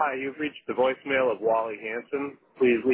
Hi, you've reached the voicemail of Wally Hansen. Please leave